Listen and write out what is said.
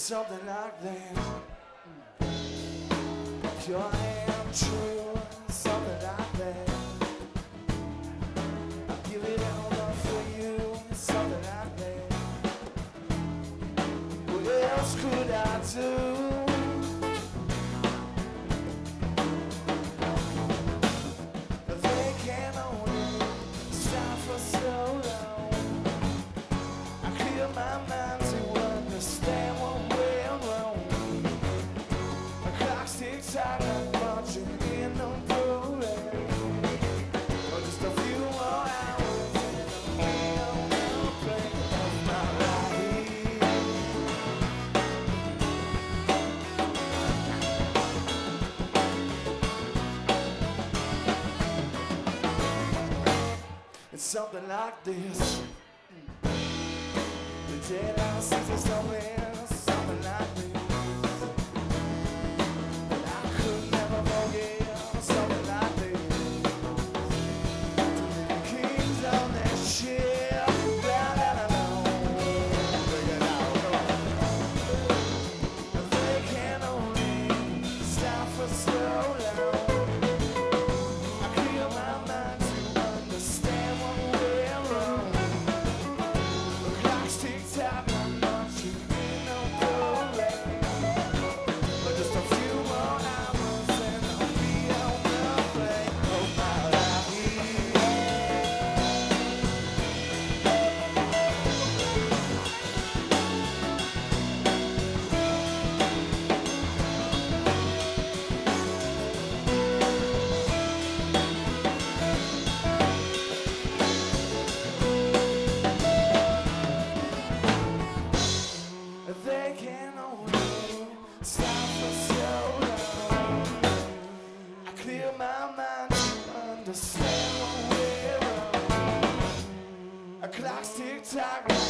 Something like that. Pure and true, something like that. I'll give it all up for you, something like that. What else could I do? They can only stop for so long. I clear my mind to understand what went wrong. The clock's tick-tock, I'm watching in the parade. Oh, just a few more hours and I'll be on the plane of my life. It's something like this. The deadline sees us something like this. But I could never forget something like this. Kings on that ship, down and alone. Bring it out, come on. They can only stop for so long. I clear my mind to understand what went wrong. The clock's tick-tock, I'm marching in no parade. But just a few more hours and I'll be on the plane of my life. They can only stop for so long. I clear my mind to understand what we're on. A clock's tick-tock.